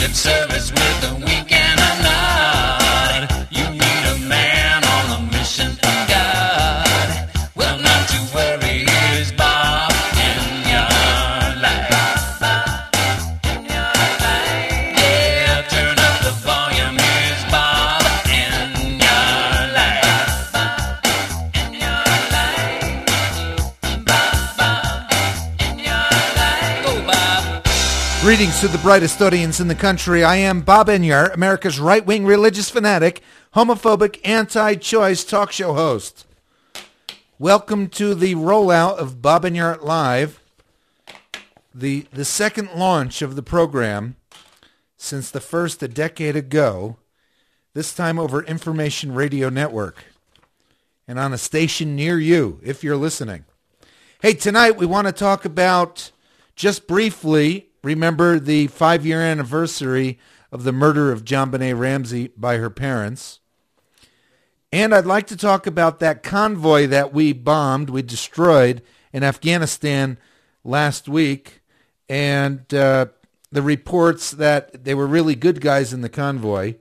good service with a wink and a nod. You need a man on a mission from God. Well, not to worry, here's Bob in your life. Bob in your life. Yeah, turn up the volume, here's Bob in your life. Bob in your life. Bob in your life. Go, Bob. Greetings to the brightest audience in the country. I am Bob Enyart, America's right-wing religious fanatic, homophobic, anti-choice talk show host. Welcome to the rollout of Bob Enyart Live, the second launch of the program since the first a decade ago, this time over Information Radio Network and on a station near you, if you're listening. Hey, tonight we want to talk about, just briefly, remember the 5-year anniversary of the murder of JonBenet Ramsey by her parents. And I'd like to talk about that convoy that we destroyed in Afghanistan last week, and the reports that they were really good guys in the convoy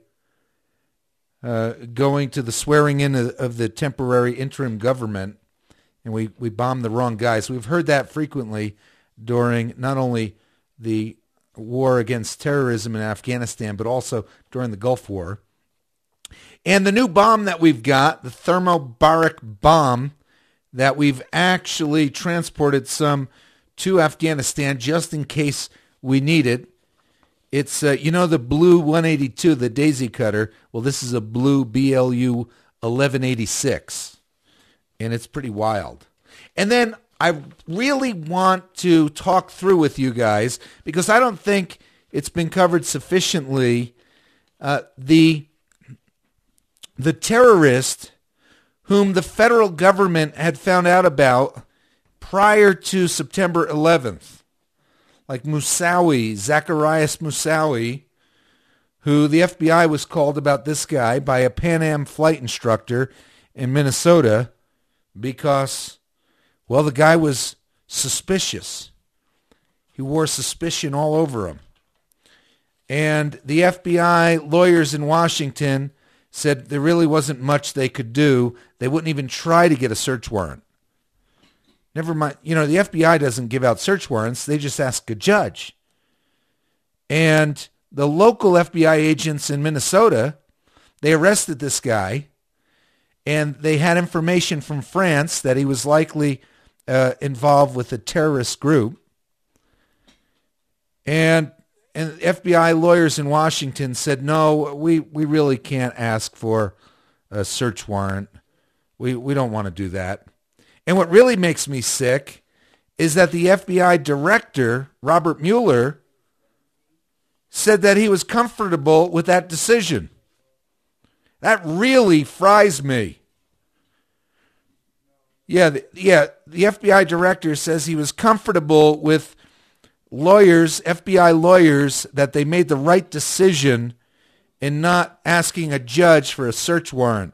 going to the swearing in of the temporary interim government, and we bombed the wrong guys. We've heard that frequently during not only the war against terrorism in Afghanistan, but also during the Gulf War. And the new bomb that we've got, the thermobaric bomb, that we've actually transported some to Afghanistan just in case we need it. It's, the Blue 182, the Daisy Cutter. Well, this is a Blue BLU 1186, and it's pretty wild. And then I really want to talk through with you guys, because I don't think it's been covered sufficiently, the terrorist whom the federal government had found out about prior to September 11th, like Moussaoui, Zacarias Moussaoui, who the FBI was called about this guy by a Pan Am flight instructor in Minnesota because, well, the guy was suspicious. He wore suspicion all over him. And the FBI lawyers in Washington said there really wasn't much they could do. They wouldn't even try to get a search warrant. Never mind, the FBI doesn't give out search warrants. They just ask a judge. And the local FBI agents in Minnesota, they arrested this guy, and they had information from France that he was likely involved with a terrorist group. And FBI lawyers in Washington said, no, we really can't ask for a search warrant. We don't want to do that. And what really makes me sick is that the FBI director, Robert Mueller, said that he was comfortable with that decision. That really fries me. The FBI director says he was comfortable with FBI lawyers, that they made the right decision in not asking a judge for a search warrant.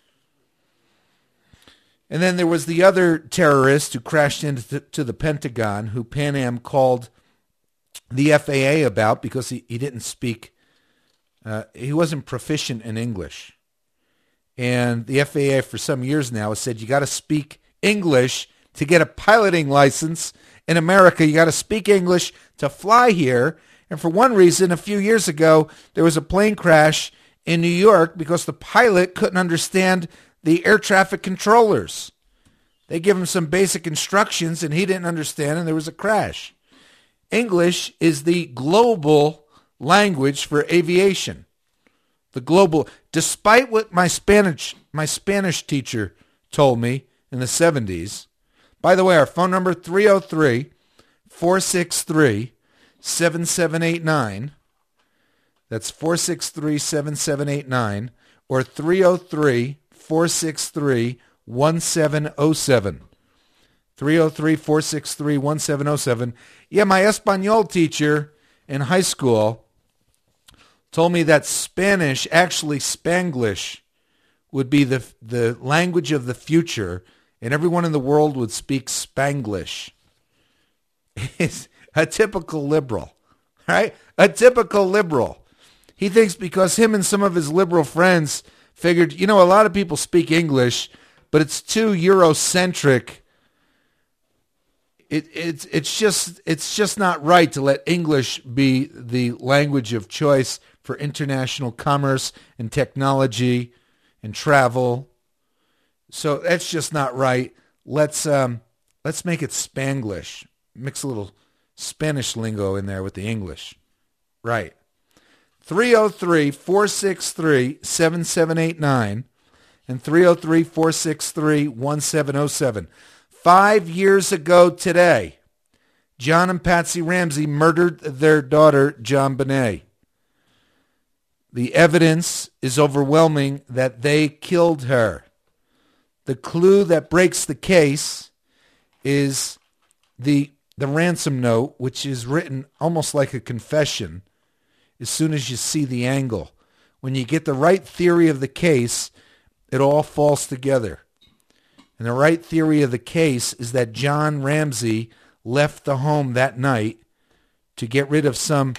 And then there was the other terrorist who crashed into the Pentagon, who Pan Am called the FAA about because he didn't speak, he wasn't proficient in English. And the FAA for some years now has said you got to speak English to get a piloting license in America. You got to speak English to fly here. And for one reason, a few years ago, there was a plane crash in New York because the pilot couldn't understand the air traffic controllers. They give him some basic instructions and he didn't understand, and there was a crash. English is the global language for aviation. The global, despite what my Spanish teacher told me in the 70s. By the way, our phone number 303-463-7789. That's 463-7789 or 303-463-1707. 303-463-1707. Yeah, my Espanol teacher in high school told me that Spanish, actually Spanglish, would be the language of the future, and everyone in the world would speak Spanglish. It's a typical liberal, right? A typical liberal. He thinks because him and some of his liberal friends figured, a lot of people speak English, but it's too Eurocentric. It's just not right to let English be the language of choice for international commerce and technology and travel. So that's just not right. Let's make it Spanglish. Mix a little Spanish lingo in there with the English. Right. 303-463-7789 and 303-463-1707. 5 years ago today, John and Patsy Ramsey murdered their daughter, JonBenét. The evidence is overwhelming that they killed her. The clue that breaks the case is the ransom note, which is written almost like a confession as soon as you see the angle. When you get the right theory of the case, it all falls together. And the right theory of the case is that John Ramsey left the home that night to get rid of some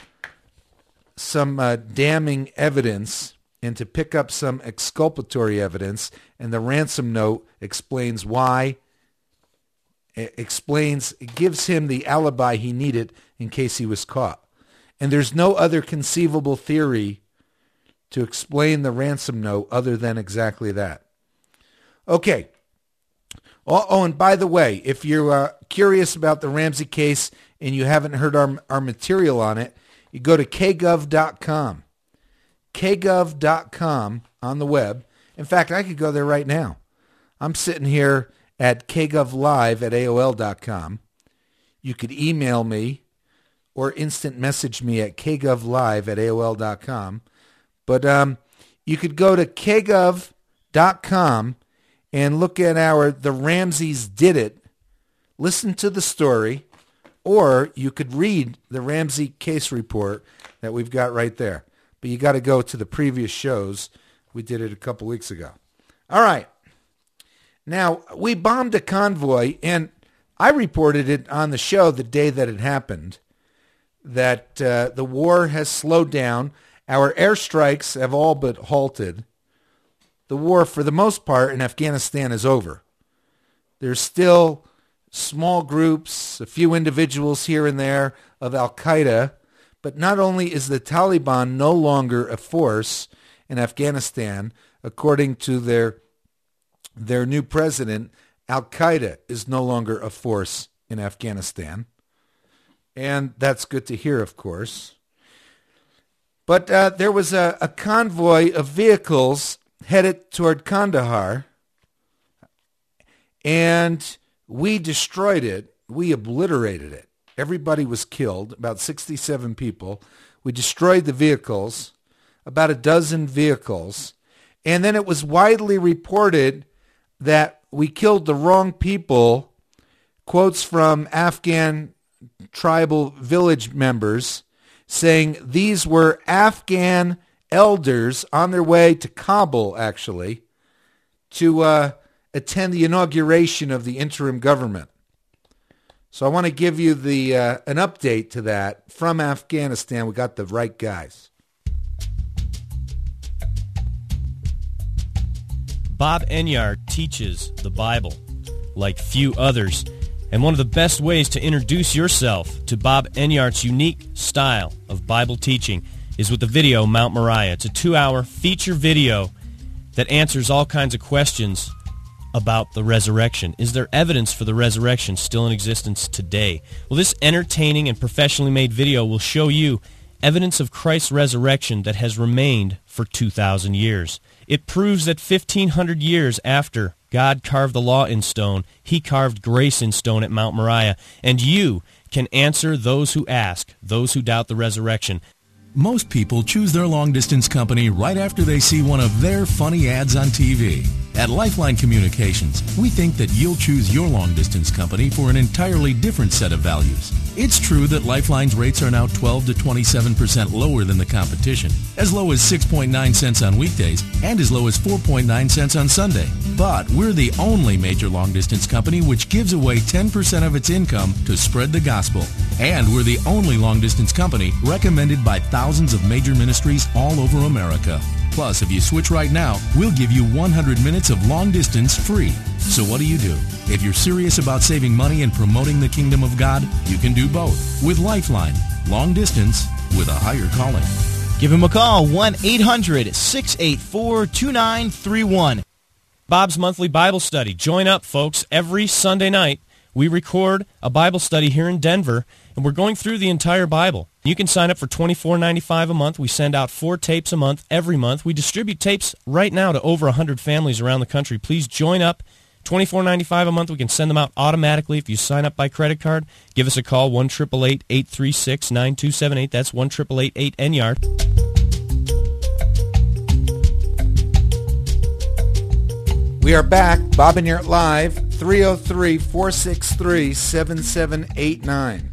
damning evidence and to pick up some exculpatory evidence. And the ransom note explains why. It gives him the alibi he needed in case he was caught. And there's no other conceivable theory to explain the ransom note other than exactly that. Okay. Oh, and by the way, if you're curious about the Ramsey case and you haven't heard our material on it, you go to kgov.com. kgov.com on the web. In fact, I could go there right now. I'm sitting here at kgovlive@aol.com. You could email me or instant message me at kgovlive@aol.com. But you could go to kgov.com and look at The Ramseys Did It, listen to the story, or you could read the Ramsey case report that we've got right there. But you got to go to the previous shows. We did it a couple weeks ago. All right. Now, we bombed a convoy, and I reported it on the show the day that it happened, that the war has slowed down. Our airstrikes have all but halted. The war, for the most part, in Afghanistan is over. There's still small groups, a few individuals here and there of Al-Qaeda, but not only is the Taliban no longer a force in Afghanistan, according to their new president, Al-Qaeda is no longer a force in Afghanistan. And that's good to hear, of course. But there was a convoy of vehicles headed toward Kandahar, and we destroyed it. We obliterated it. Everybody was killed, about 67 people. We destroyed the vehicles, about a dozen vehicles. And then it was widely reported that we killed the wrong people. Quotes from Afghan tribal village members saying these were Afghan elders on their way to Kabul, actually, to attend the inauguration of the interim government. So I want to give you an update to that from Afghanistan. We got the right guys. Bob Enyart teaches the Bible like few others. And one of the best ways to introduce yourself to Bob Enyart's unique style of Bible teaching is with the video Mount Moriah. It's a 2-hour feature video that answers all kinds of questions about the resurrection. Is there evidence for the resurrection still in existence today? Well, this entertaining and professionally made video will show you evidence of Christ's resurrection that has remained for 2,000 years. It proves that 1,500 years after God carved the law in stone, he carved grace in stone at Mount Moriah, and you can answer those who ask, those who doubt the resurrection. Most people choose their long-distance company right after they see one of their funny ads on TV. At Lifeline Communications, we think that you'll choose your long-distance company for an entirely different set of values. It's true that Lifeline's rates are now 12 to 27% lower than the competition, as low as 6.9 cents on weekdays and as low as 4.9 cents on Sunday. But we're the only major long-distance company which gives away 10% of its income to spread the gospel. And we're the only long-distance company recommended by thousands of major ministries all over America. Plus, if you switch right now, we'll give you 100 minutes of long distance free. So what do? If you're serious about saving money and promoting the kingdom of God, you can do both with Lifeline. Long distance with a higher calling. Give him a call, 1-800-684-2931. Bob's Monthly Bible Study. Join up, folks. Every Sunday night, we record a Bible study here in Denver, and we're going through the entire Bible. You can sign up for $24.95 a month. We send out 4 tapes a month every month. We distribute tapes right now to over 100 families around the country. Please join up. $24.95 a month. We can send them out automatically if you sign up by credit card. Give us a call, 1-888-836-9278. That's 1-888-8-NYARD. We are back. Bob and Yert Live, 303-463-7789.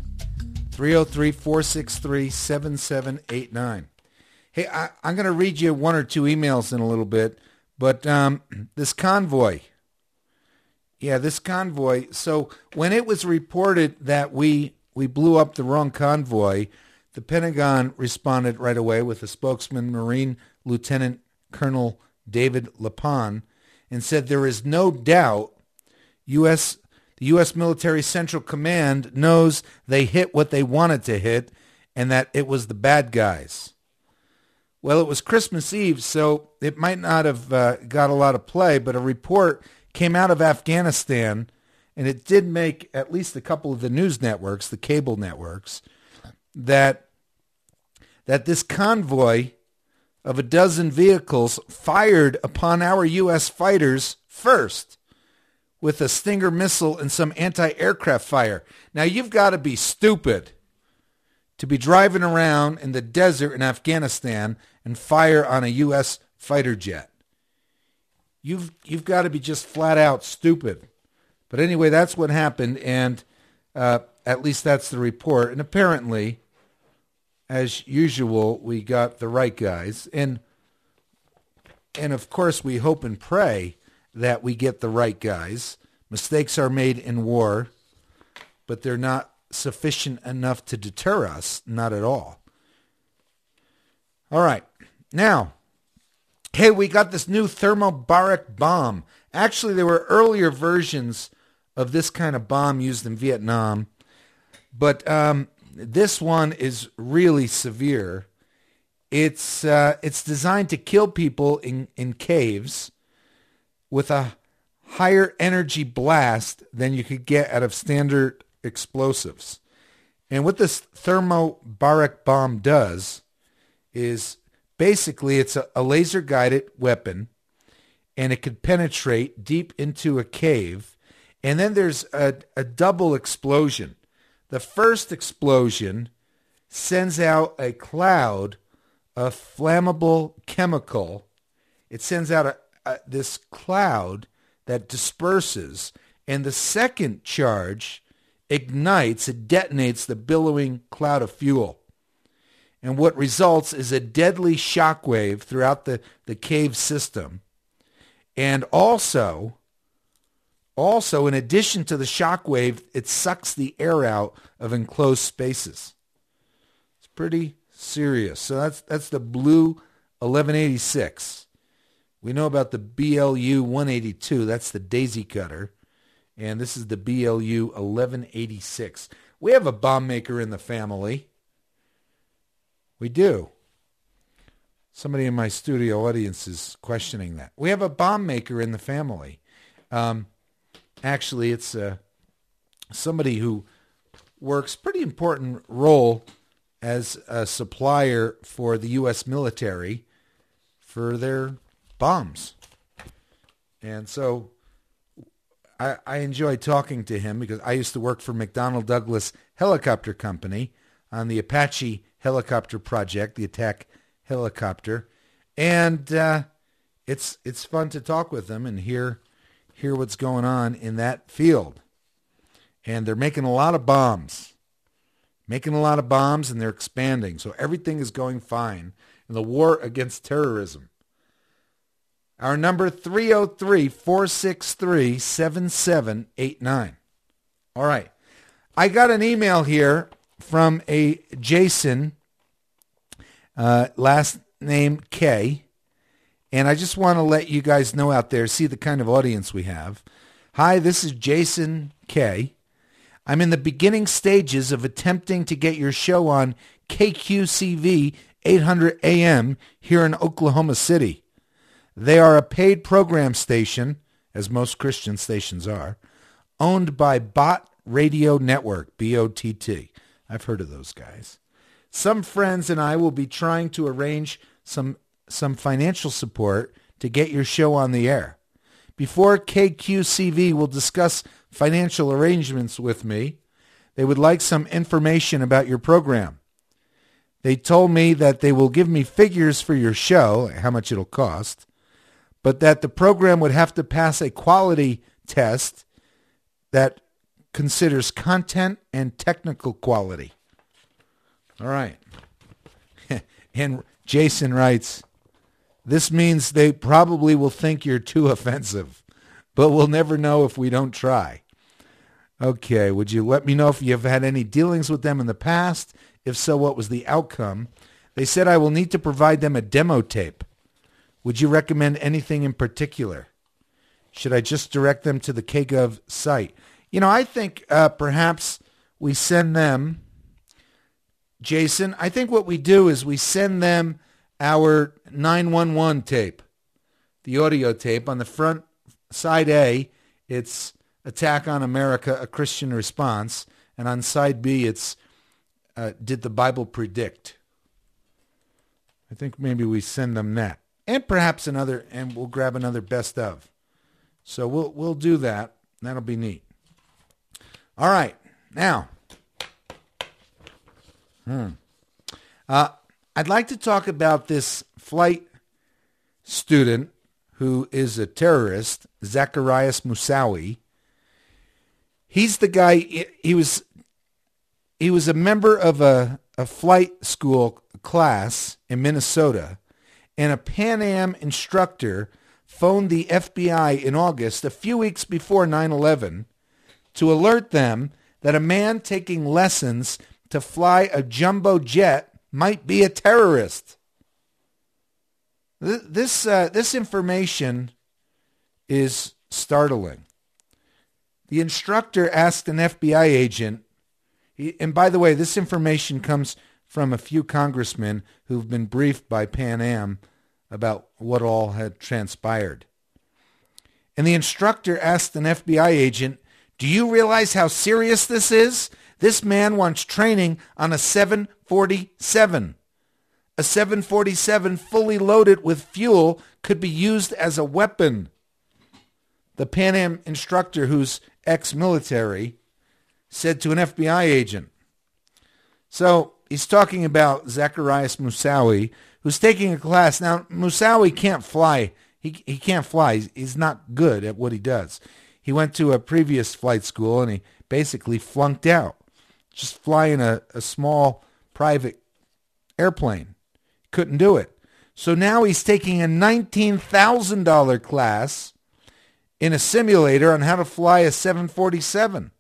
303-463-7789. Hey, I'm going to read you 1 or 2 emails in a little bit, but this convoy. Yeah, this convoy. So when it was reported that we blew up the wrong convoy, the Pentagon responded right away with a spokesman, Marine Lieutenant Colonel David Lapon, and said there is no doubt the U.S. Military Central Command knows they hit what they wanted to hit and that it was the bad guys. Well, it was Christmas Eve, so it might not have got a lot of play, but a report came out of Afghanistan, and it did make at least a couple of the news networks, the cable networks, that this convoy of a dozen vehicles fired upon our U.S. fighters first with a Stinger missile and some anti-aircraft fire. Now, you've got to be stupid to be driving around in the desert in Afghanistan and fire on a U.S. fighter jet. You've got to be just flat out stupid. But anyway, that's what happened, and at least that's the report. And apparently, as usual, we got the right guys. And of course, we hope and pray that we get the right guys. Mistakes are made in war, but they're not sufficient enough to deter us, not at all. All right. Now, hey, we got this new thermobaric bomb. Actually, there were earlier versions of this kind of bomb used in Vietnam, but this one is really severe. It's designed to kill people in caves with a higher energy blast than you could get out of standard explosives. And what this thermobaric bomb does is basically it's a laser-guided weapon, and it could penetrate deep into a cave. And then there's a double explosion. The first explosion sends out a cloud of flammable chemical. It sends out this cloud that disperses, and the second charge ignites, it detonates the billowing cloud of fuel. And what results is a deadly shockwave throughout the cave system. And also, in addition to the shockwave, it sucks the air out of enclosed spaces. It's pretty serious. So that's the Blue 1186. We know about the BLU 182. That's the daisy cutter. And this is the BLU 1186. We have a bomb maker in the family. We do. Somebody in my studio audience is questioning that. We have a bomb maker in the family. Actually, it's somebody who works pretty important role as a supplier for the U.S. military for their bombs. And so I enjoy talking to him because I used to work for McDonnell Douglas Helicopter Company on the Apache helicopter project, the attack helicopter. And it's fun to talk with them and hear what's going on in that field. And they're making a lot of bombs. And they're expanding. So everything is going fine in the war against terrorism. Our number, 303-463-7789. All right. I got an email here from a Jason, last name K. And I just want to let you guys know out there, see the kind of audience we have. Hi, this is Jason K. I'm in the beginning stages of attempting to get your show on KQCV 800 AM here in Oklahoma City. They are a paid program station, as most Christian stations are, owned by Bott Radio Network, B-O-T-T. I've heard of those guys. Some friends and I will be trying to arrange some financial support to get your show on the air. Before KQCV will discuss financial arrangements with me, they would like some information about your program. They told me that they will give me figures for your show, how much it'll cost, but that the program would have to pass a quality test that considers content and technical quality. All right. And Jason writes, this means they probably will think you're too offensive, but we'll never know if we don't try. Okay, would you let me know if you've had any dealings with them in the past? If so, what was the outcome? They said I will need to provide them a demo tape. Would you recommend anything in particular? Should I just direct them to the KGov site? I think perhaps we send them, Jason, I think what we do is we send them our 911 tape, the audio tape. On the front, side A, it's Attack on America, a Christian Response. And on side B, it's Did the Bible Predict? I think maybe we send them that. And perhaps another, and we'll grab another best of. So we'll do that. That'll be neat. All right. Now, I'd like to talk about this flight student who is a terrorist, Zacarias Moussaoui. He's the guy, he was a member of a flight school class in Minnesota, and a Pan Am instructor phoned the FBI in August, a few weeks before 9/11, to alert them that a man taking lessons to fly a jumbo jet might be a terrorist. This information is startling. The instructor asked an FBI agent, and by the way, this information comes from a few congressmen who've been briefed by Pan Am about what all had transpired. And the instructor asked an FBI agent, do you realize how serious this is? This man wants training on a 747. A 747 fully loaded with fuel could be used as a weapon. The Pan Am instructor, who's ex-military, said to an FBI agent. So he's talking about Zacarias Moussaoui, who's taking a class. Now, Moussaoui can't fly. He can't fly. He's not good at what he does. He went to a previous flight school, and he basically flunked out. Just flying a small private airplane. Couldn't do it. So now he's taking a $19,000 class in a simulator on how to fly a 747.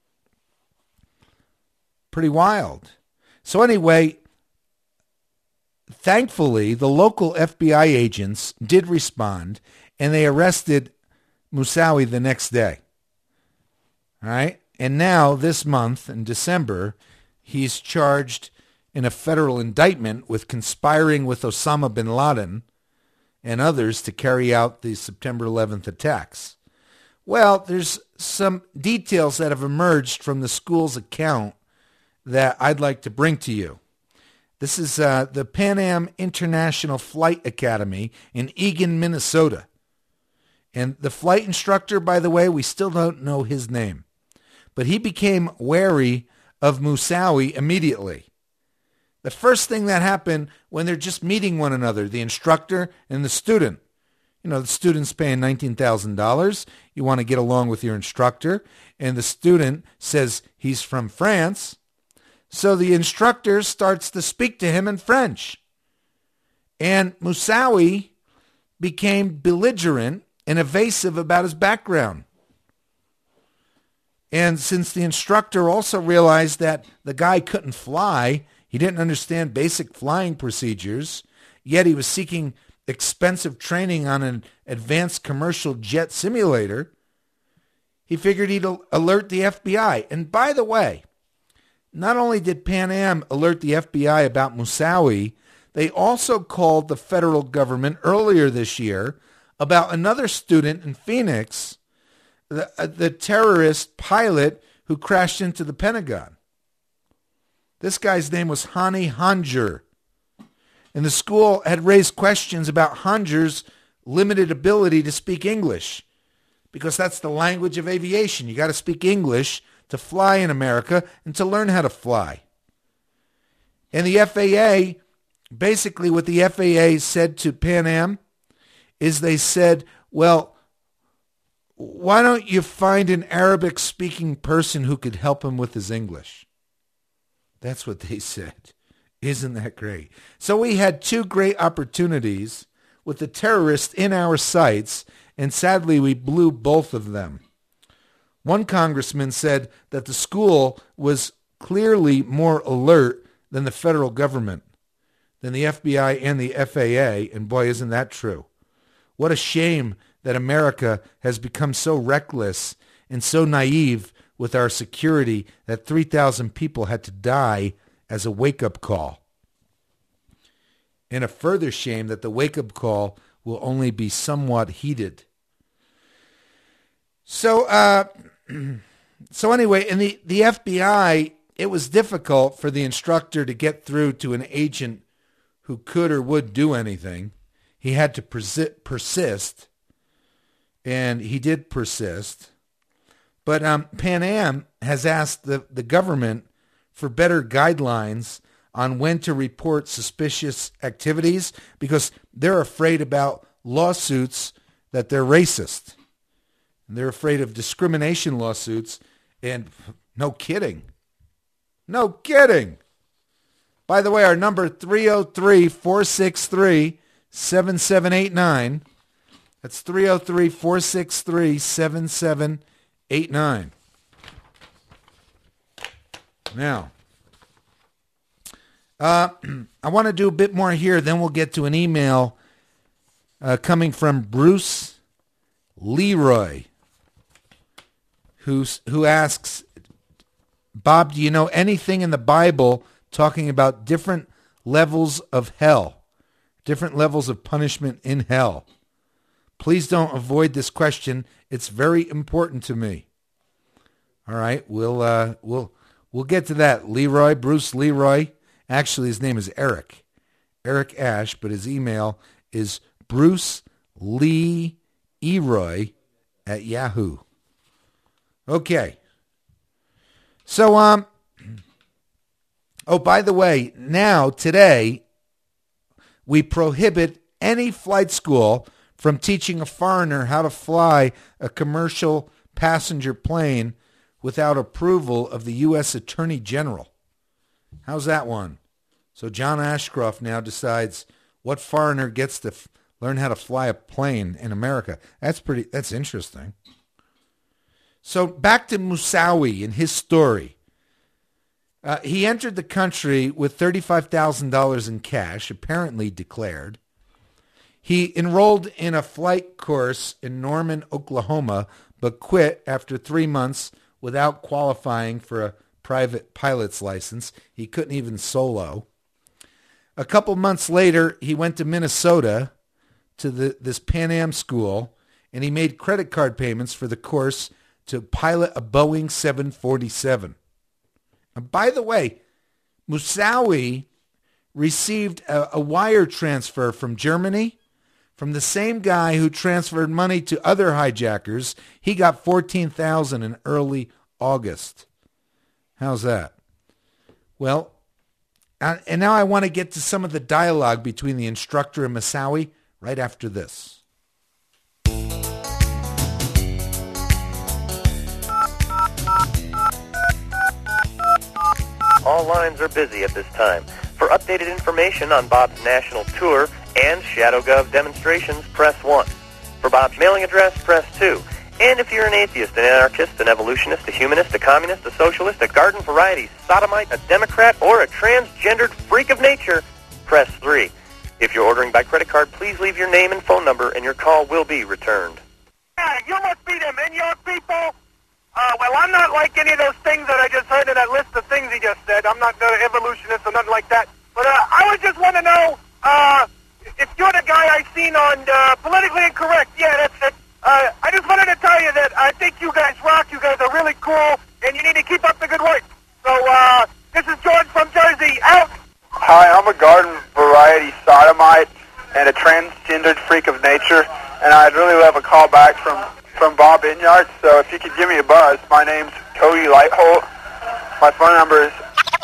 Pretty wild. So anyway, thankfully, the local FBI agents did respond, and they arrested Moussaoui the next day. All right? And now, this month, in December, he's charged in a federal indictment with conspiring with Osama bin Laden and others to carry out the September 11th attacks. Well, there's some details that have emerged from the school's account that I'd like to bring to you. This is the Pan Am International Flight Academy in Eagan, Minnesota. And the flight instructor, by the way, we still don't know his name. But he became wary of Moussaoui immediately. The first thing that happened when they're just meeting one another, the instructor and the student. You know, the student's paying $19,000. You want to get along with your instructor. And the student says he's from France. So the instructor starts to speak to him in French. And Moussaoui became belligerent and evasive about his background. And since the instructor also realized that the guy couldn't fly, he didn't understand basic flying procedures, yet he was seeking expensive training on an advanced commercial jet simulator, he figured he'd alert the FBI. And by the way, not only did Pan Am alert the FBI about Moussaoui, they also called the federal government earlier this year about another student in Phoenix, the terrorist pilot who crashed into the Pentagon. This guy's name was Hani Hanjour. And the school had raised questions about Hanjour's limited ability to speak English, because that's the language of aviation. You got to speak English to fly in America and to learn how to fly. And the FAA, basically what the FAA said to Pan Am is they said, well, why don't you find an Arabic-speaking person who could help him with his English? That's what they said. Isn't that great? So we had two great opportunities with the terrorists in our sights, and sadly we blew both of them. One congressman said that the school was clearly more alert than the federal government, than the FBI and the FAA, and boy, isn't that true. What a shame that America has become so reckless and so naive with our security that 3,000 people had to die as a wake-up call. And a further shame that the wake-up call will only be somewhat heated. So anyway, in the FBI, it was difficult for the instructor to get through to an agent who could or would do anything. He had to persist, and he did persist. But Pan Am has asked the government for better guidelines on when to report suspicious activities, because they're afraid about lawsuits that they're racist. And they're afraid of discrimination lawsuits, and no kidding. No kidding. By the way, our number 303-463-7789. That's 303-463-7789. Now, I want to do a bit more here, then we'll get to an email coming from Bruce Leroy, who asks, Bob, do you know anything in the Bible talking about different levels of hell, different levels of punishment in hell? Please don't avoid this question. It's very important to me. All right, we'll get to that. Leroy, Bruce Leroy. Actually, his name is Eric Ash, but his email is bruceleroy@yahoo. Okay. So, by the way, now, today, we prohibit any flight school from teaching a foreigner how to fly a commercial passenger plane without approval of the U.S. Attorney General. How's that one? So John Ashcroft now decides what foreigner gets to learn how to fly a plane in America. That's interesting. So back to Moussaoui and his story. He entered the country with $35,000 in cash, apparently declared. He enrolled in a flight course in Norman, Oklahoma, but quit after 3 months without qualifying for a private pilot's license. He couldn't even solo. A couple months later, he went to Minnesota to this Pan Am school, and he made credit card payments for the course to pilot a Boeing 747. And by the way, Moussaoui received a wire transfer from Germany from the same guy who transferred money to other hijackers. He got $14,000 in early August. How's that? Well, and now I want to get to some of the dialogue between the instructor and Moussaoui right after this. All lines are busy at this time. For updated information on Bob's national tour and ShadowGov demonstrations, press 1. For Bob's mailing address, press 2. And if you're an atheist, an anarchist, an evolutionist, a humanist, a communist, a socialist, a garden variety sodomite, a Democrat, or a transgendered freak of nature, press 3. If you're ordering by credit card, please leave your name and phone number, and your call will be returned. Yeah, you must be them New York people. Well, I'm not like any of those things that I just heard in that list of things he just said. I'm not an evolutionist or nothing like that. But I was just want to know if you're the guy I seen on Politically Incorrect. Yeah, that's it. I just wanted to tell you that I think you guys rock. You guys are really cool, and you need to keep up the good work. So this is George from Jersey. Out. Hi, I'm a garden variety sodomite and a transgendered freak of nature, and I'd really love a call back from Bob Enyart. So if you could give me a buzz, my name's Cody Lightholt. My phone number is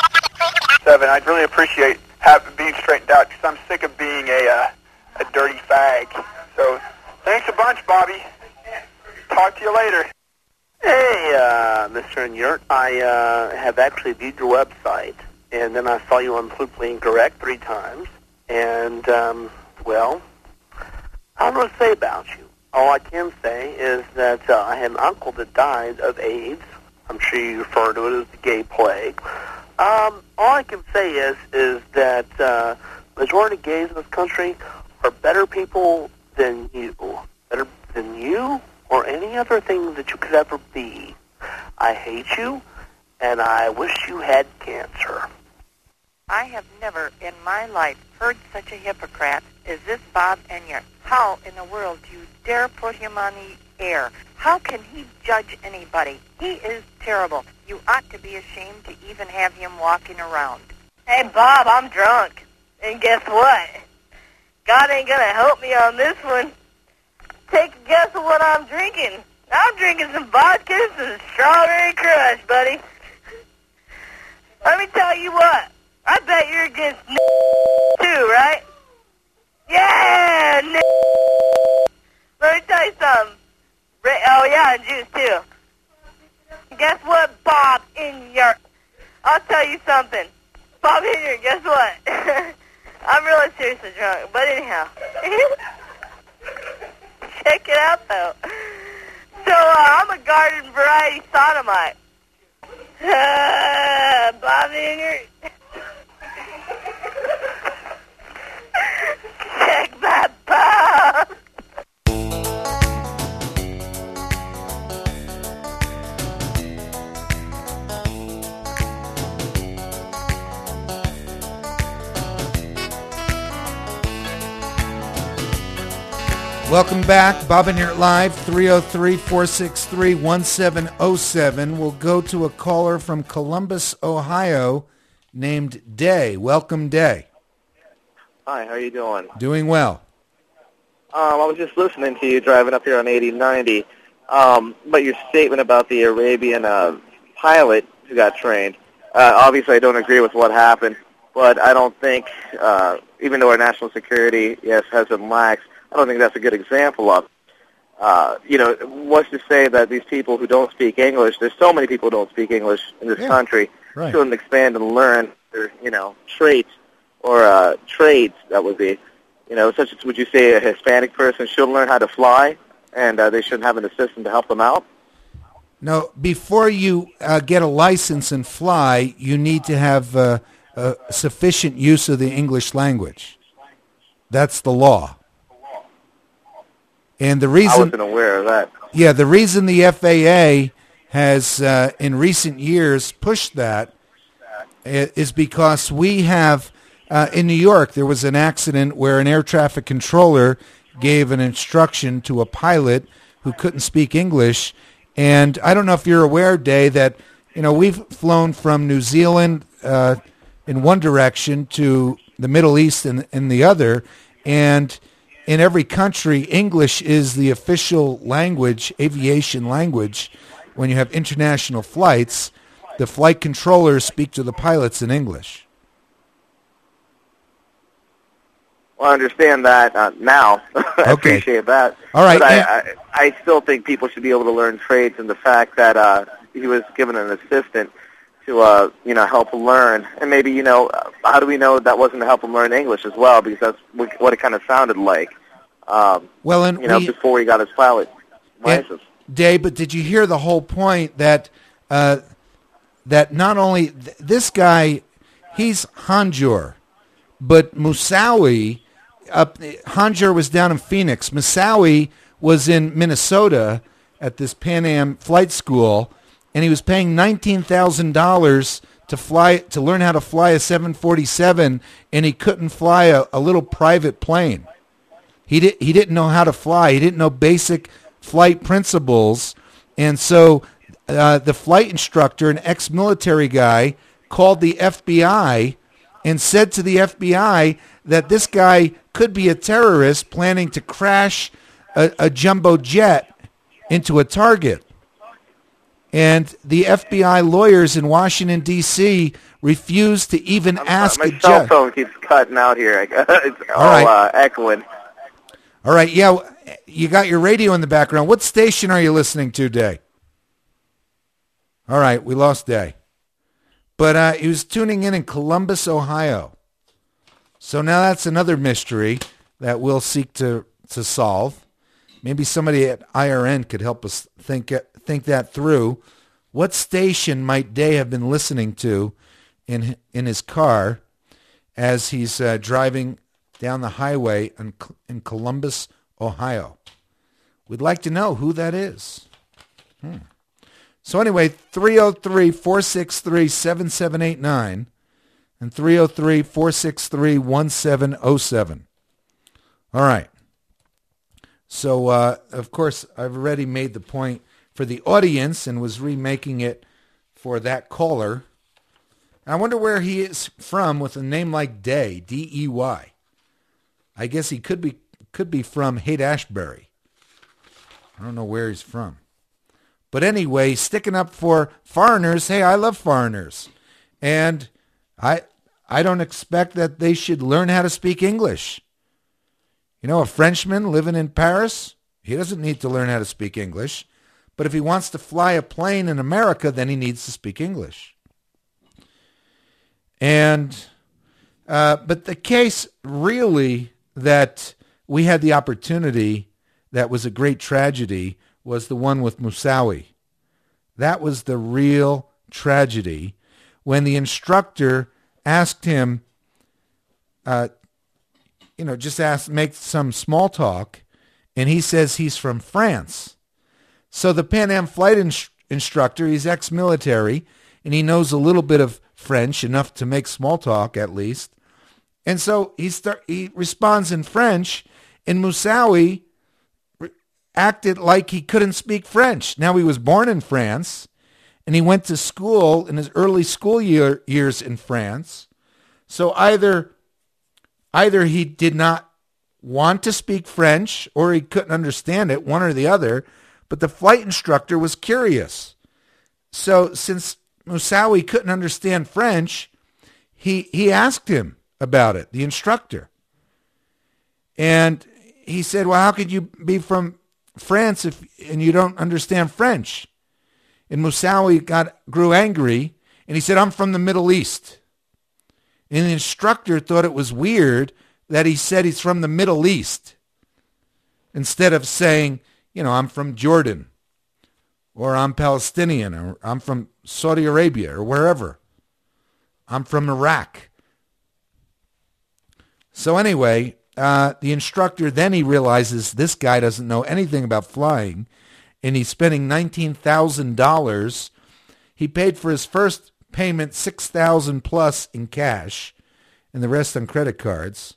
7. I'd really appreciate being straightened out because I'm sick of being a dirty fag. So thanks a bunch, Bobby. Talk to you later. Hey, Mr. Enyart, I have actually viewed your website, and then I saw you on Politically Incorrect 3 times, and, well, I don't know what to say about you. All I can say is that I had an uncle that died of AIDS. I'm sure you refer to it as the gay plague. All I can say is that majority of gays in this country are better people than you. Better than you or any other thing that you could ever be. I hate you, and I wish you had cancer. I have never in my life heard such a hypocrite as this Bob Enyart. How in the world do you dare put him on the air? How can he judge anybody? He is terrible. You ought to be ashamed to even have him walking around. Hey, Bob, I'm drunk. And guess what? God ain't gonna help me on this one. Take a guess of what I'm drinking. I'm drinking some vodka and some strawberry crush, buddy. Let me tell you what. I bet you're against too, right? Yeah, Let me tell you something. Oh, yeah, and juice, too. Guess what, Bob Enyart? I'll tell you something. Bob Enyart, guess what? I'm really seriously drunk, but anyhow. Check it out, though. So, I'm a garden variety sodomite. Bob Enyart. Check that Bob. Welcome back. Bob Enyart Live, 303-463-1707. We'll go to a caller from Columbus, Ohio, named Day. Welcome, Day. Hi, how you doing? Doing well. I was just listening to you driving up here on 8090, but your statement about the Arabian pilot who got trained, obviously I don't agree with what happened, but I don't think, even though our national security, yes, has been lax, I don't think that's a good example of it. What's to say that these people who don't speak English, there's so many people who don't speak English in this country, shouldn't expand and learn their, traits or trades, that would be. Such as, would you say a Hispanic person should learn how to fly, and they shouldn't have an assistant to help them out? No, before you get a license and fly, you need to have sufficient use of the English language. That's the law. And the reason I wasn't aware of that. Yeah, the reason the FAA has in recent years pushed that is because we have in New York there was an accident where an air traffic controller gave an instruction to a pilot who couldn't speak English, and I don't know if you're aware, Day, that we've flown from New Zealand in one direction to the Middle East in the other, and in every country, English is the official language, aviation language. When you have international flights, the flight controllers speak to the pilots in English. Well, I understand that now. I appreciate that. All right. But I still think people should be able to learn trades, and the fact that he was given an assistant to, help him learn. And maybe, how do we know that wasn't to help him learn English as well? Because that's what it kind of sounded like, before he got his pilot license. Dave, but did you hear the whole point that that not only this guy, he's Hanjur, but Musawi, Hanjur was down in Phoenix. Musawi was in Minnesota at this Pan Am flight school, and he was paying $19,000 to learn how to fly a 747, and he couldn't fly a little private plane. He didn't know how to fly. He didn't know basic flight principles, and so the flight instructor, an ex-military guy, called the FBI and said to the FBI that this guy could be a terrorist planning to crash a jumbo jet into a target. And the FBI lawyers in Washington, D.C. refused to even ask a my judge. cell phone keeps cutting out here. It's all right. echoing. All right, yeah, you got your radio in the background. What station are you listening to, Day? All right, we lost Day. But he was tuning in Columbus, Ohio. So now that's another mystery that we'll seek to solve. Maybe somebody at IRN could help us think that through. What station might Day have been listening to in his car as he's driving down the highway in Columbus, Ohio? We'd like to know who that is. So anyway, 303-463-7789 and 303-463-1707. All right. So, of course, I've already made the point for the audience and was remaking it for that caller. I wonder where he is from with a name like Day, D-E-Y. I guess he could be from Haight-Ashbury. I don't know where he's from. But anyway, sticking up for foreigners. Hey, I love foreigners. And I don't expect that they should learn how to speak English. You know, a Frenchman living in Paris, he doesn't need to learn how to speak English. But if he wants to fly a plane in America, then he needs to speak English. And but the case really that we had the opportunity that was a great tragedy was the one with Musawi. That was the real tragedy when the instructor asked him, make some small talk, and he says he's from France. So the Pan Am flight instructor, he's ex-military, and he knows a little bit of French, enough to make small talk at least. And so he responds in French, and Musawi acted like he couldn't speak French. Now, he was born in France, and he went to school in his early school years in France. So either he did not want to speak French or he couldn't understand it, one or the other, but the flight instructor was curious. So since Musawi couldn't understand French, he asked him about it, the instructor. And he said, well, how could you be from France and you don't understand French? And Musawi grew angry, and he said, I'm from the Middle East. And the instructor thought it was weird that he said he's from the Middle East instead of saying, I'm from Jordan, or I'm Palestinian, or I'm from Saudi Arabia, or wherever. I'm from Iraq. So anyway, the instructor, then he realizes this guy doesn't know anything about flying, and he's spending $19,000. He paid for his first payment $6,000 plus in cash, and the rest on credit cards.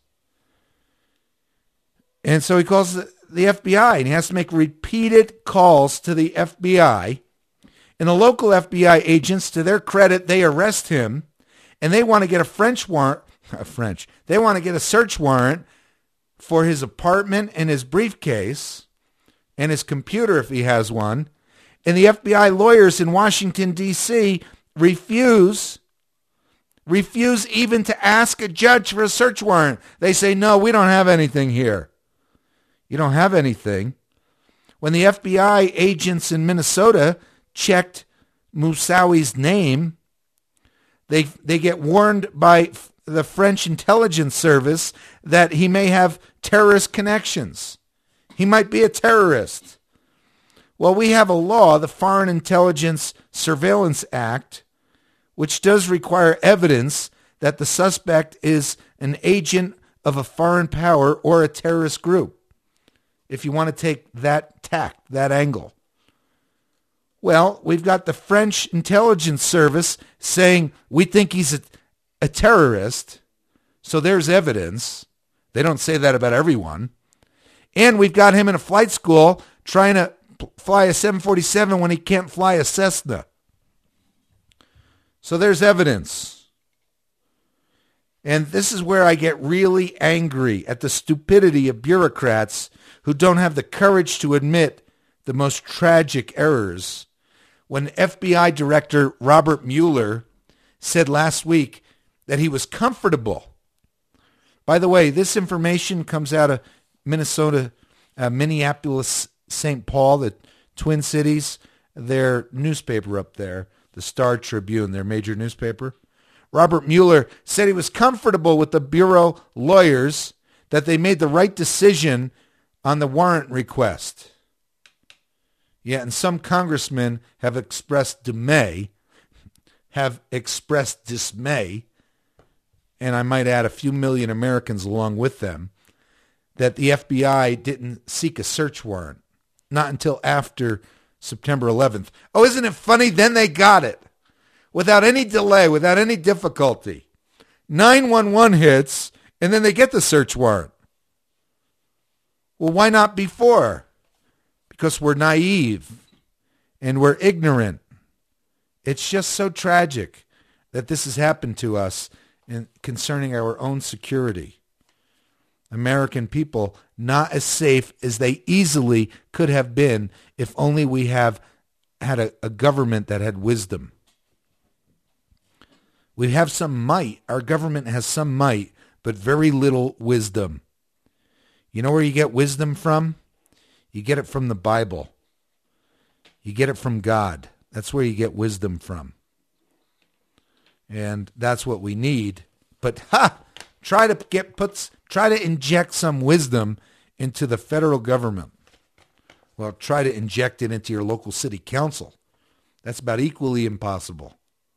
And so he calls the FBI, and he has to make repeated calls to the FBI. And the local FBI agents, to their credit, they arrest him, and they want to get They want to get a search warrant for his apartment and his briefcase and his computer if he has one. And the FBI lawyers in Washington, D.C. refuse even to ask a judge for a search warrant. They say, no, we don't have anything here. You don't have anything. When the FBI agents in Minnesota checked Musawi's name, they get warned by the French intelligence service that he may have terrorist connections. He might be a terrorist. Well, we have a law, the Foreign Intelligence Surveillance Act, which does require evidence that the suspect is an agent of a foreign power or a terrorist group, if you want to take that tack, that angle. Well, we've got the French intelligence service saying we think he's a terrorist, so there's evidence. They don't say that about everyone. And we've got him in a flight school trying to fly a 747 when he can't fly a Cessna. So there's evidence. And this is where I get really angry at the stupidity of bureaucrats who don't have the courage to admit the most tragic errors. When FBI Director Robert Mueller said last week that he was comfortable. By the way, this information comes out of Minnesota, Minneapolis, St. Paul, the Twin Cities, their newspaper up there, the Star Tribune, their major newspaper. Robert Mueller said he was comfortable with the Bureau lawyers that they made the right decision on the warrant request. Yeah, and some congressmen have expressed dismay, and I might add a few million Americans along with them, that the FBI didn't seek a search warrant. Not until after September 11th. Oh, isn't it funny? Then they got it. Without any delay, without any difficulty. 911 hits, and then they get the search warrant. Well, why not before? Because we're naive and we're ignorant. It's just so tragic that this has happened to us concerning our own security. American people not as safe as they easily could have been if only we have had a government that had wisdom. We have some might. Our government has some might, but very little wisdom. You know where you get wisdom from? You get it from the Bible. You get it from God. That's where you get wisdom from. And that's what we need. But try to inject some wisdom into the federal government. Well, try to inject it into your local city council. That's about equally impossible.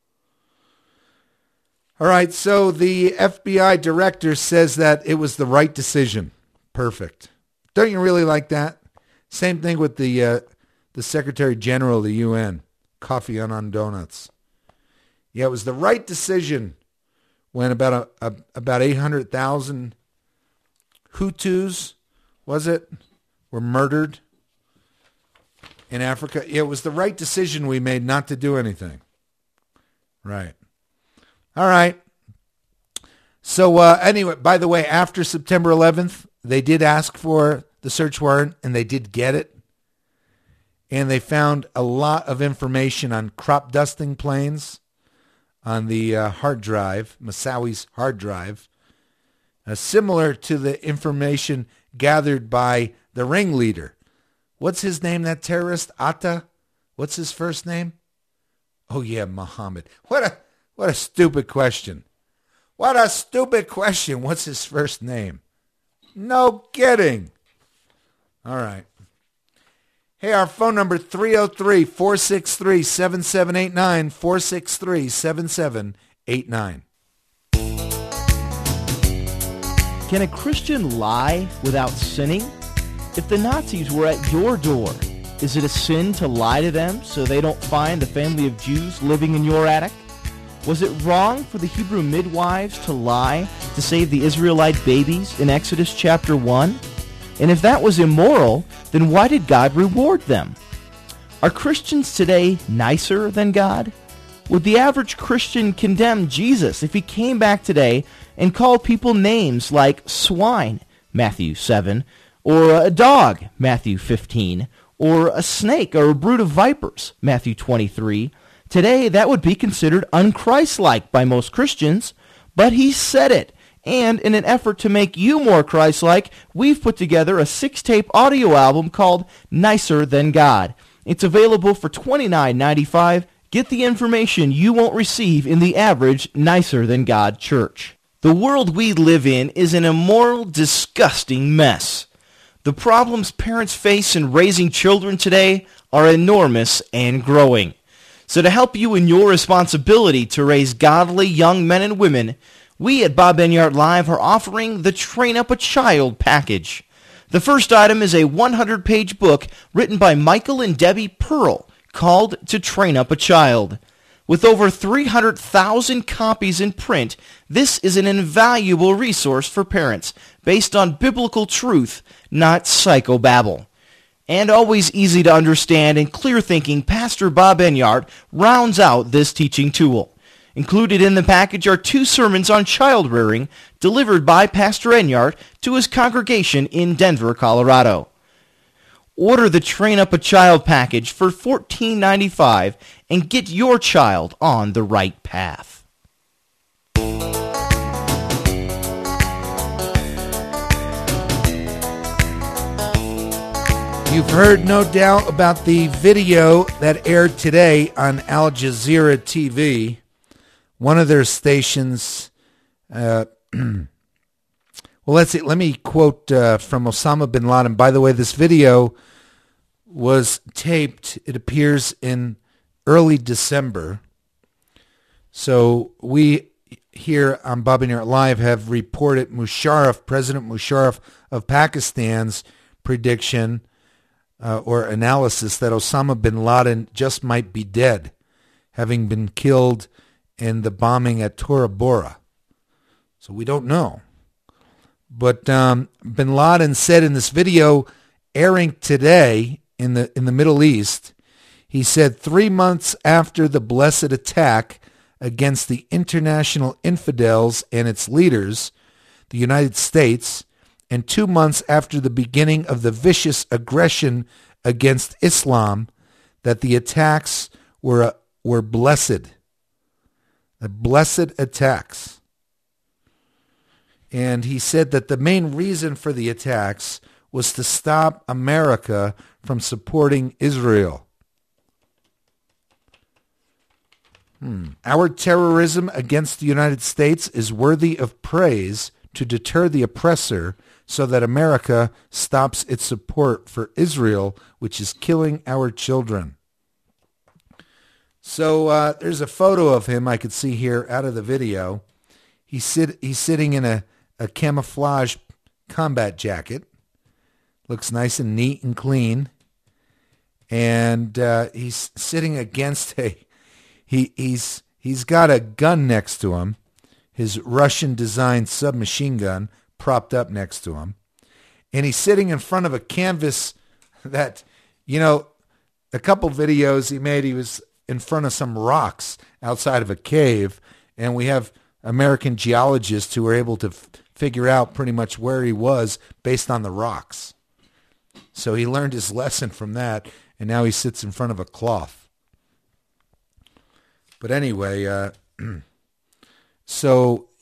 All right, so the FBI director says that it was the right decision. Perfect. Don't you really like that? Same thing with the Secretary General of the UN, Kofi Annan donuts. Yeah, it was the right decision when about 800,000 Hutus, was it, were murdered in Africa. It was the right decision we made not to do anything. Right. All right. So anyway, by the way, after September 11th, they did ask for the search warrant, and they did get it. And they found a lot of information on crop dusting planes on the hard drive, Moussaoui's hard drive, similar to the information gathered by the ringleader. What's his name, that terrorist? Atta? What's his first name? Oh, yeah, Muhammad. What a stupid question. What a stupid question. What's his first name? No kidding. All right. Hey, our phone number, 303-463-7789, 463-7789. Can a Christian lie without sinning? If the Nazis were at your door, is it a sin to lie to them so they don't find a family of Jews living in your attic? Was it wrong for the Hebrew midwives to lie to save the Israelite babies in Exodus chapter 1? And if that was immoral, then why did God reward them? Are Christians today nicer than God? Would the average Christian condemn Jesus if he came back today and called people names like swine, Matthew 7, or a dog, Matthew 15, or a snake or a brood of vipers, Matthew 23? Today, that would be considered unchristlike by most Christians, but he said it. And in an effort to make you more Christ-like, we've put together a 6-tape audio album called Nicer Than God. It's available for $29.95. Get the information you won't receive in the average Nicer Than God church. The world we live in is an immoral, disgusting mess. The problems parents face in raising children today are enormous and growing. So to help you in your responsibility to raise godly young men and women, we at Bob Enyart Live are offering the Train Up a Child package. The first item is a 100-page book written by Michael and Debbie Pearl called To Train Up a Child. With over 300,000 copies in print, this is an invaluable resource for parents based on biblical truth, not psychobabble. And always easy to understand and clear-thinking, Pastor Bob Enyart rounds out this teaching tool. Included in the package are 2 sermons on child rearing delivered by Pastor Enyart to his congregation in Denver, Colorado. Order the Train Up a Child package for $14.95 and get your child on the right path. You've heard, no doubt, about the video that aired today on Al Jazeera TV. One of their stations, well, let's see, let me quote from Osama bin Laden. By the way, this video was taped, it appears, in early December. So we here on Bob Enyart Live have reported President Musharraf of Pakistan's prediction or analysis that Osama bin Laden just might be dead, having been killed in the bombing at Tora Bora. So we don't know. But bin Laden said in this video airing today in the Middle East, he said 3 months after the blessed attack against the international infidels and its leaders, the United States, and 2 months after the beginning of the vicious aggression against Islam, that the attacks were blessed. The blessed attacks. And he said that the main reason for the attacks was to stop America from supporting Israel. Our terrorism against the United States is worthy of praise to deter the oppressor so that America stops its support for Israel, which is killing our children. So there's a photo of him I could see here out of the video. He's sitting in a camouflage combat jacket. Looks nice and neat and clean. And he's sitting against he's got a gun next to him, his Russian-designed submachine gun propped up next to him. And he's sitting in front of a canvas that, a couple videos he made, he was in front of some rocks outside of a cave, and we have American geologists who were able to figure out pretty much where he was based on the rocks. So he learned his lesson from that, and now he sits in front of a cloth. But anyway, so,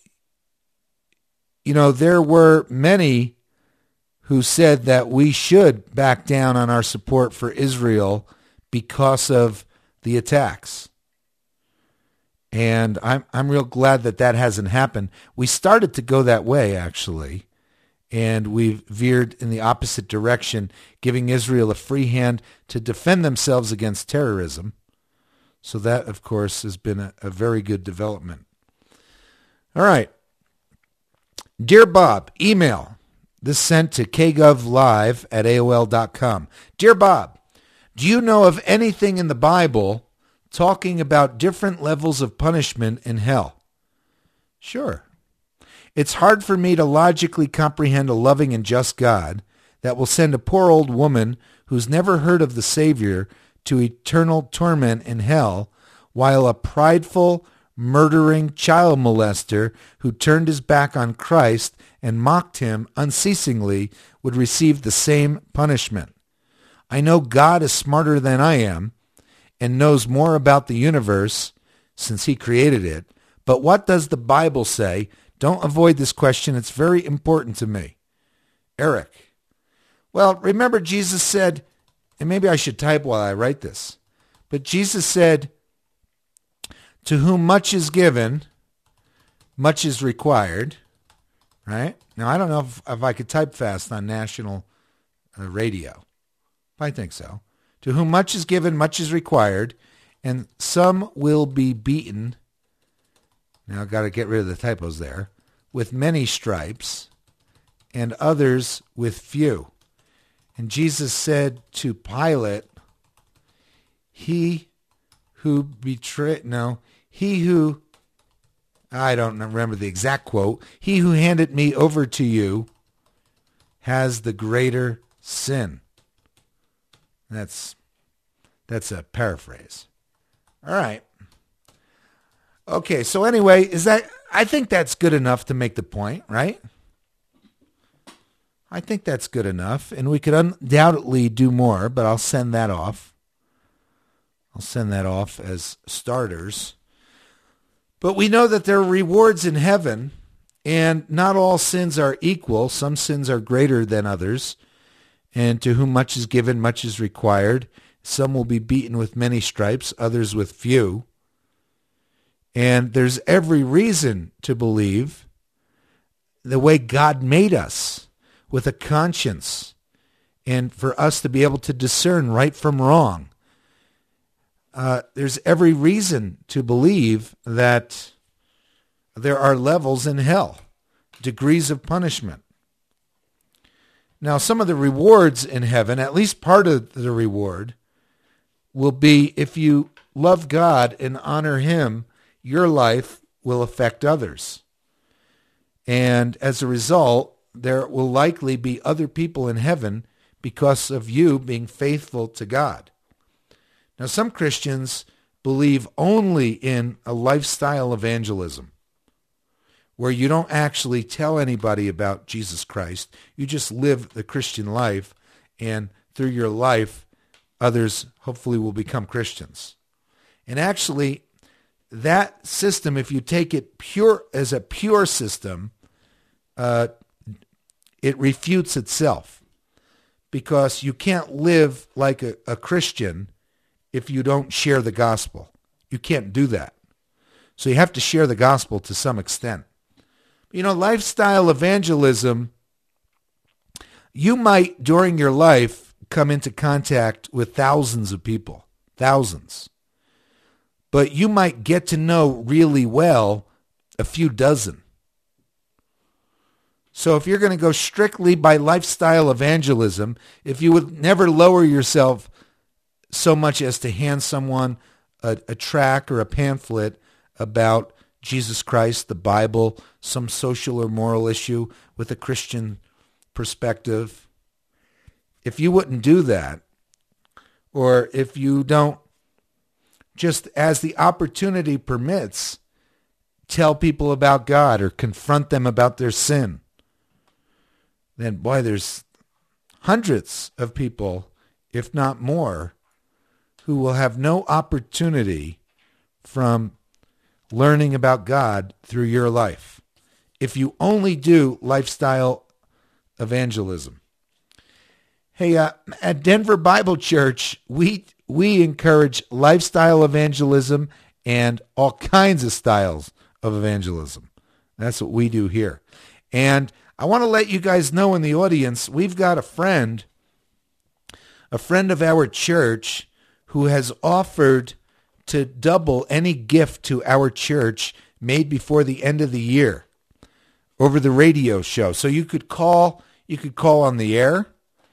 there were many who said that we should back down on our support for Israel because of the attacks. And I'm real glad that hasn't happened. We started to go that way, actually, and we've veered in the opposite direction, giving Israel a free hand to defend themselves against terrorism. So that, of course, has been a very good development. All right. Dear Bob, email. This sent to kgovlive@aol.com. Dear Bob, do you know of anything in the Bible talking about different levels of punishment in hell? Sure. It's hard for me to logically comprehend a loving and just God that will send a poor old woman who's never heard of the Savior to eternal torment in hell, while a prideful, murdering child molester who turned his back on Christ and mocked him unceasingly would receive the same punishment. I know God is smarter than I am and knows more about the universe since he created it, but what does the Bible say? Don't avoid this question. It's very important to me. Eric. Well, remember Jesus said, and maybe I should type while I write this, but Jesus said, to whom much is given, much is required, right? Now, I don't know if I could type fast on national radio. I think so. To whom much is given, much is required, and some will be beaten. Now I've got to get rid of the typos there. With many stripes, and others with few. And Jesus said to Pilate, he who, I don't remember the exact quote, he who handed me over to you has the greater sin. That's a paraphrase. All right. Okay, so anyway, I think that's good enough to make the point, right? I think that's good enough, and we could undoubtedly do more, but I'll send that off. I'll send that off as starters. But we know that there are rewards in heaven, and not all sins are equal. Some sins are greater than others, and to whom much is given, much is required. Some will be beaten with many stripes, others with few. And there's every reason to believe the way God made us, with a conscience, and for us to be able to discern right from wrong. There's every reason to believe that there are levels in hell, degrees of punishment. Now, some of the rewards in heaven, at least part of the reward, will be if you love God and honor him, your life will affect others. And as a result, there will likely be other people in heaven because of you being faithful to God. Now, some Christians believe only in a lifestyle evangelism, where you don't actually tell anybody about Jesus Christ. You just live the Christian life, and through your life, others hopefully will become Christians. And actually, that system, if you take it pure as a pure system, it refutes itself, because you can't live like a Christian if you don't share the gospel. You can't do that. So you have to share the gospel to some extent. You know, lifestyle evangelism, you might, during your life, come into contact with thousands of people, thousands. But you might get to know really well a few dozen. So if you're going to go strictly by lifestyle evangelism, if you would never lower yourself so much as to hand someone a tract or a pamphlet about Jesus Christ, the Bible, some social or moral issue with a Christian perspective, if you wouldn't do that, or if you don't, just as the opportunity permits, tell people about God or confront them about their sin, then boy, there's hundreds of people, if not more, who will have no opportunity from learning about God through your life if you only do lifestyle evangelism. Hey, at Denver Bible Church, we encourage lifestyle evangelism and all kinds of styles of evangelism. That's what we do here. And I want to let you guys know in the audience, we've got a friend of our church who has offered to double any gift to our church made before the end of the year over the radio show. So you could call on the air,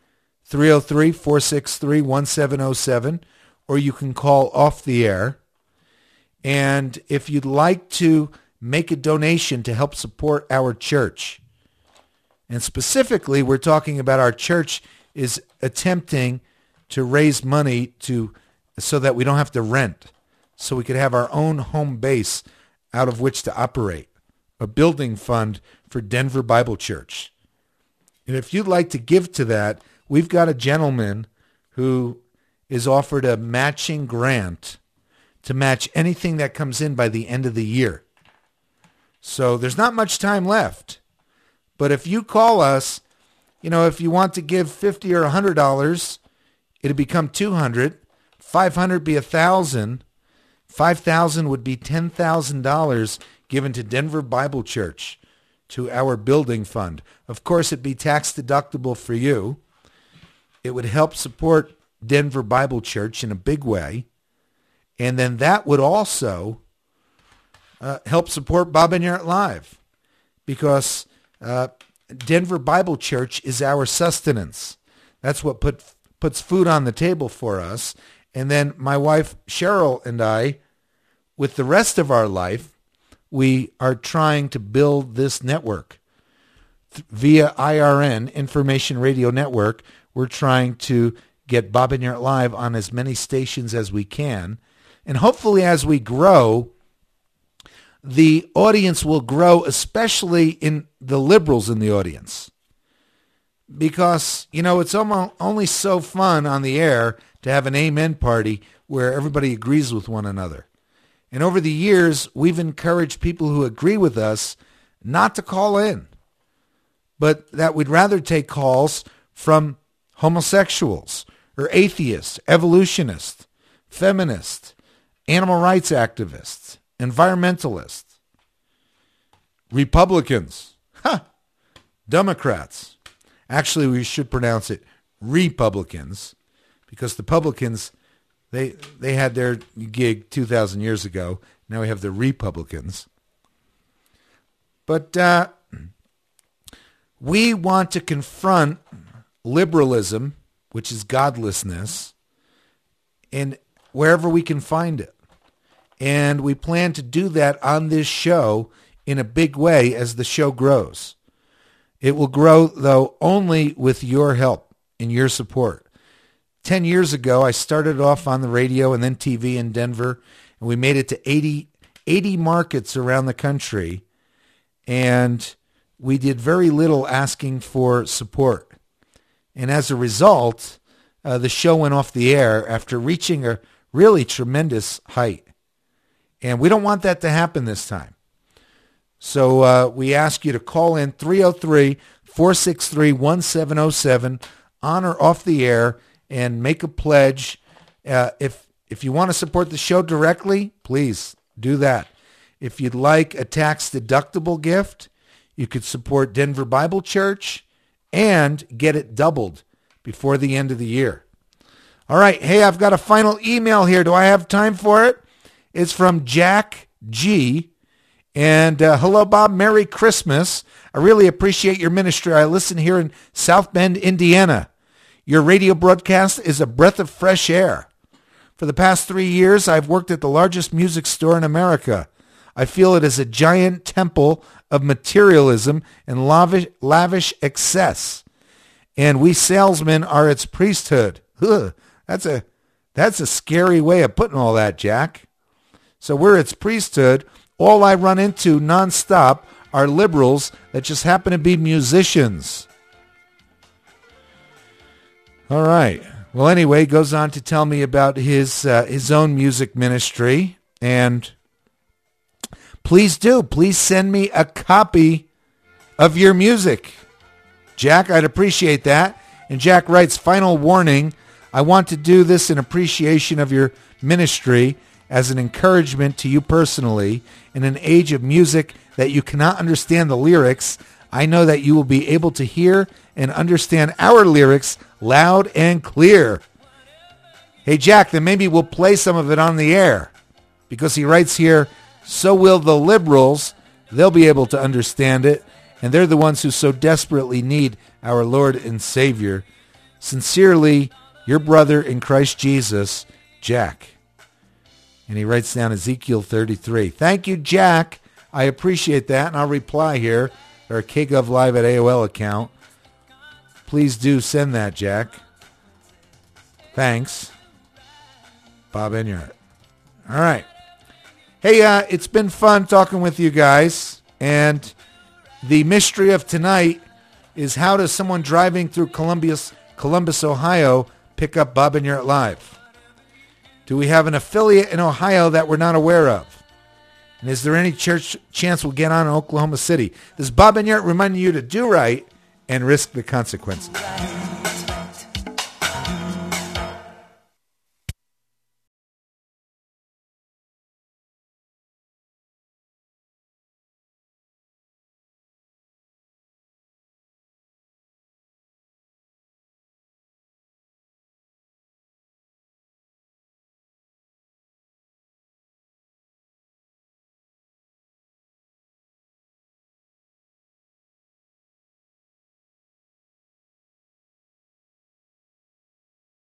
303-463-1707, or you can call off the air. And if you'd like to make a donation to help support our church, and specifically we're talking about our church is attempting to raise money so that we don't have to rent, so we could have our own home base out of which to operate, a building fund for Denver Bible Church. And if you'd like to give to that, we've got a gentleman who is offered a matching grant to match anything that comes in by the end of the year. So there's not much time left. But if you call us, if you want to give $50 or $100, it'll become $200. $500 be $1,000. $5,000 would be $10,000 given to Denver Bible Church, to our building fund. Of course, it'd be tax deductible for you. It would help support Denver Bible Church in a big way. And then that would also help support Bob Enyart Live, because Denver Bible Church is our sustenance. That's what puts food on the table for us. And then my wife Cheryl and I, with the rest of our life, we are trying to build this network. Via IRN, Information Radio Network, we're trying to get Bob Enyart Live on as many stations as we can. And hopefully as we grow, the audience will grow, especially in the liberals in the audience. Because, it's only so fun on the air to have an amen party where everybody agrees with one another. And over the years, we've encouraged people who agree with us not to call in, but that we'd rather take calls from homosexuals or atheists, evolutionists, feminists, animal rights activists, environmentalists, Republicans, Democrats. Actually, we should pronounce it Republicans, because the publicans, they had their gig 2,000 years ago. Now we have the Republicans. But we want to confront liberalism, which is godlessness, in wherever we can find it. And we plan to do that on this show in a big way as the show grows. It will grow, though, only with your help and your support. 10 years ago, I started off on the radio and then TV in Denver, and we made it to 80 markets around the country, and we did very little asking for support. And as a result, the show went off the air after reaching a really tremendous height. And we don't want that to happen this time. So we ask you to call in 303-463-1707 on or off the air and make a pledge. If you want to support the show directly, please do that. If you'd like a tax-deductible gift, you could support Denver Bible Church and get it doubled before the end of the year. All right. Hey, I've got a final email here. Do I have time for it? It's from Jack G. And hello, Bob. Merry Christmas. I really appreciate your ministry. I listen here in South Bend, Indiana. Your radio broadcast is a breath of fresh air. For the past 3 years, I've worked at the largest music store in America. I feel it is a giant temple of materialism and lavish excess. And we salesmen are its priesthood. Ugh, that's a scary way of putting all that, Jack. So we're its priesthood. All I run into nonstop are liberals that just happen to be musicians. All right. Well, anyway, he goes on to tell me about his own music ministry. And please send me a copy of your music. Jack, I'd appreciate that. And Jack writes, final warning, I want to do this in appreciation of your ministry as an encouragement to you personally. In an age of music that you cannot understand the lyrics, I know that you will be able to hear and understand our lyrics loud and clear. Hey, Jack, then maybe we'll play some of it on the air. Because he writes here, so will the liberals. They'll be able to understand it. And they're the ones who so desperately need our Lord and Savior. Sincerely, your brother in Christ Jesus, Jack. And he writes down Ezekiel 33. Thank you, Jack. I appreciate that. And I'll reply here. Our KGovLive at AOL account. Please do send that, Jack. Thanks. Bob Enyart. All right. Hey, it's been fun talking with you guys. And the mystery of tonight is, how does someone driving through Columbus, Ohio, pick up Bob Enyart Live? Do we have an affiliate in Ohio that we're not aware of? And is there any chance we'll get on in Oklahoma City? This is Bob Enyart reminding you to do right and risk the consequences.